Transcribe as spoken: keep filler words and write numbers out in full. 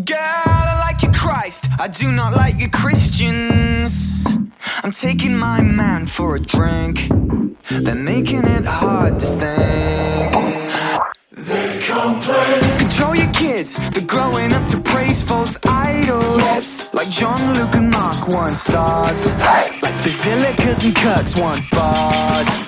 Girl, I like your Christ, I do not like your Christians. I'm taking my man for a drink. They're making it hard to think. They complain. Control your kids, they're growing up to praise false idols. Yes. Like John, Luke and Mark want stars. Hey. Like basilicas and Kirks want bars.